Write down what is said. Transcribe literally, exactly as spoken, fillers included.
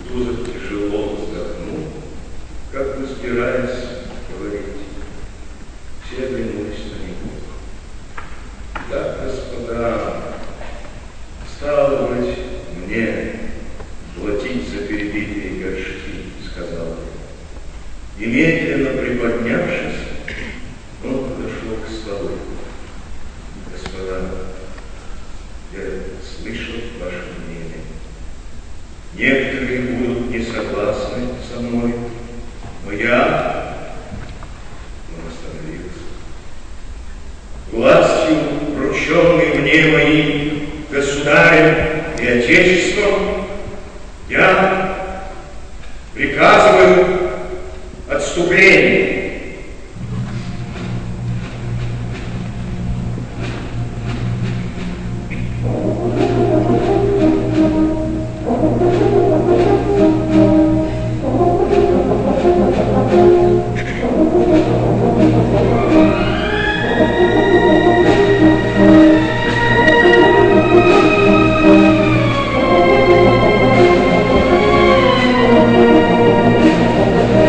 Кутузов тяжело вздохнул, как бы сбираясь говорить. Все оглянулись на него. Да, господа, стало быть, мне платить за перебитые горшки, сказал он. И медленно приподнявшись, он подошел к столу. Господа, я слышал ваше мнение. Некоторые будут не согласны со мной, но я, он остановился, властью, врученной мне моим государем и отечеством, я приказываю